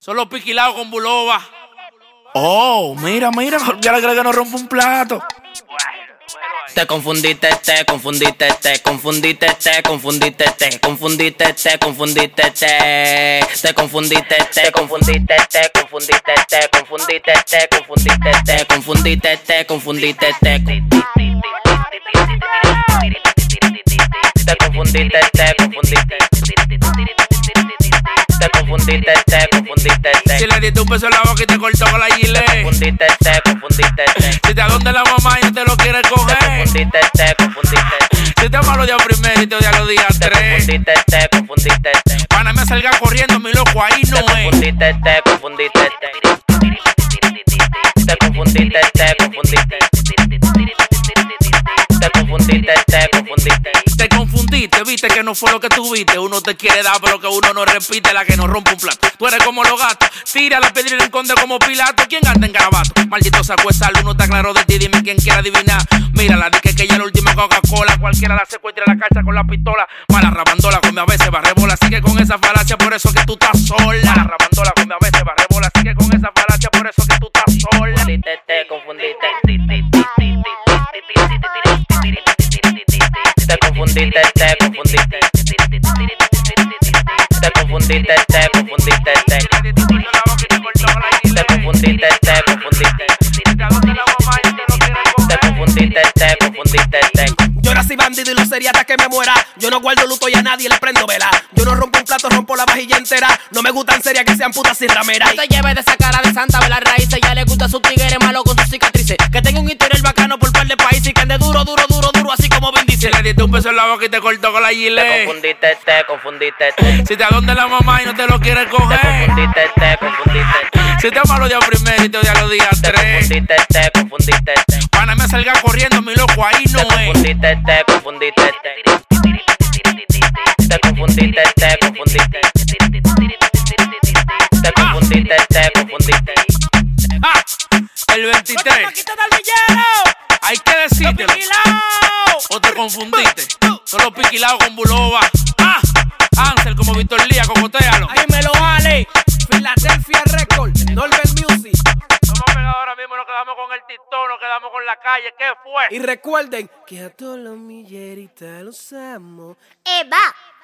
Son los piquilados con buloba. Oh, mira, ya le creo que no rompe un plato. Te confundiste, te confundiste, te confundiste, te confundiste, te confundiste, te confundiste, te confundiste, te confundiste, te confundiste, te confundiste, te confundiste, te confundiste, te confundiste, te confundiste, te confundiste. Te confundiste, te confundiste, te. Si le diste un beso en la boca y te cortó con la gilet. Te confundiste, te confundiste, te. Si te adonde la mamá y no te lo quiere coger. Te confundiste, te confundiste. Si te ama los días primero y te odia los días Te tres. confundiste, te confundiste, te. Pana me salga corriendo, mi loco, ahí no Te es. confundiste, te confundiste, te. Te confundiste, te confundiste. Te confundiste, te confundiste. Te confundiste, viste que no fue lo que tuviste. Uno te quiere dar, pero que uno no repite, la que no rompe un plato. Tú eres como los gatos, tira la piedra y esconde como Pilato. ¿Quién anda en garabato? Maldito sacó esa luz, no está claro de ti, dime quién quiere adivinar. Mira, la dije que ella es la última Coca-Cola. Cualquiera la secuestra en la cacha con la pistola. Mala rabandola, come a veces barrebola. Sigue con esa falacia, por eso que tú estás sola. Mala rabandola, come a veces barrebola. Sigue con esa falacia, por eso que tú estás sola. Te confundiste. Te confundiste, te confundiste. Te confundiste, te confundiste, te. Te confundiste, te confundiste. Te confundiste, te confundiste, te. Yo nací bandido y lo sería hasta que me muera. Yo no guardo luto y a nadie le prendo vela. Yo no rompo un plato, rompo la vajilla entera. No me gustan serias que sean putas y rameras. No te lleves de esa cara de santa, ve las raíces. Ya le gusta su tigre malo con sus cicatrices. Que tenga un interior bacano por par de países. Y que ande duro, así como Vin Si Diesel. le diste un beso en la boca y te cortó con la Te gilet. confundiste, te confundiste, te. Si te adonde la mamá y no te lo quiere Te coger. confundiste, te confundiste. Si te ama los días primero y te odia los días Te tres. confundiste, te confundiste, te. Pana me salga corriendo, mi loco, ahí no Te es. confundiste, te confundiste, te. Te confundiste, te confundiste. Te confundiste, te confundiste. Ah, el 23. Hay que decírtelo. O te confundiste. Son los piquilados con buloba. Ah, Ansel como Víctor Lía, cocotéalo. Ahí me lo vale. Philadelphia Record, Norbert Music. Estamos pegados ahora mismo, nos quedamos con el titón, nos quedamos con la calle. ¿Qué fue? Y recuerden que a todos los milleritas los amo. Eva.